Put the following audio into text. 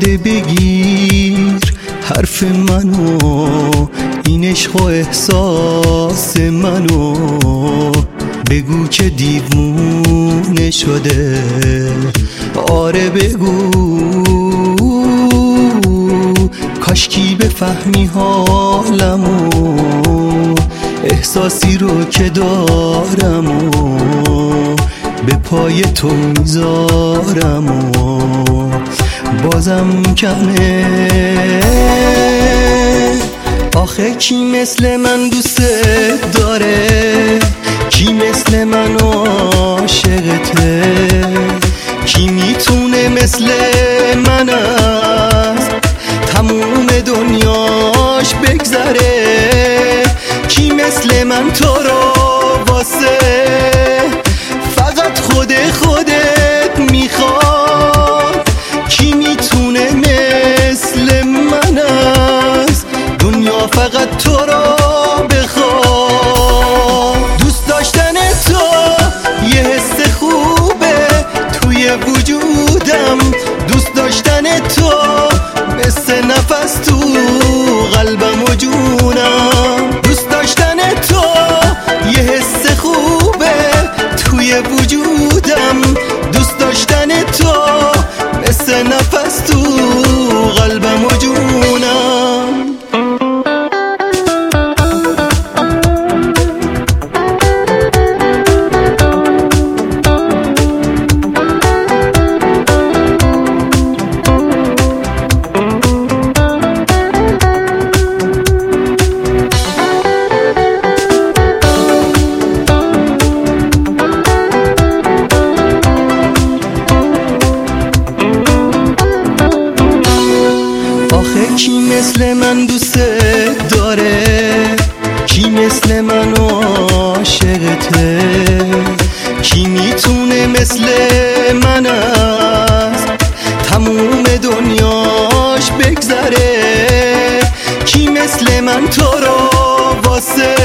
ساده بگیر حرف منو، این عشق و احساس منو، بگو که دیوونه شده. آره بگو، کاشکی بفهمی حالمو، احساسی رو که دارمو به پای تو میذارم و بازم کمه. آخه کی مثل من دوست داره، کی مثل من عاشقته، کی میتونه مثل من از تموم دنیاش بگذره، کی مثل من تو رو واسه فقط خودت میخواد، کی میتونه مثل من از دنیا فقط تو رو بخواد. دوست داشتن تو یه حس خوبه توی وجودم، دوست داشتن تو مثل نفس تو قلبم و جونم، دوست داشتن تو یه حس خوبه توی وجودم، دوست داشتن تو مثل نفس تو قلبم و جونم. کی مثل من دوست داره، کی مثل من عاشقته، کی میتونه مثل من از تموم دنیاش بگذره، کی مثل من تو رو واسه